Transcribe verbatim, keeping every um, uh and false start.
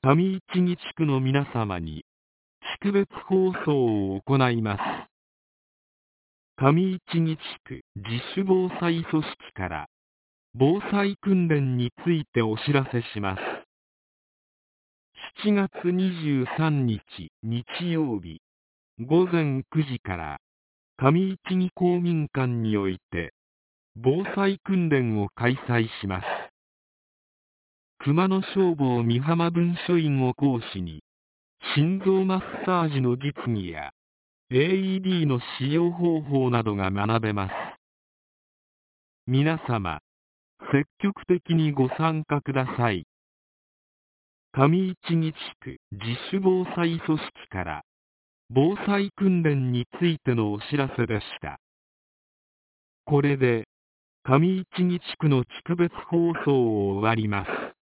上市木地区の皆様に、地区別放送を行います。上市木地区自主防災組織から、防災訓練についてお知らせします。しちがつにじゅうさんにち日曜日、ごぜんくじから、上市木公民館において、防災訓練を開催します。熊野消防美浜分署員を講師に、心臓マッサージの実技や エーイーディー の使用方法などが学べます。皆様、積極的にご参加ください。上市木地区自主防災組織から防災訓練についてのお知らせでした。これで上市木地区の地区別放送を終わります。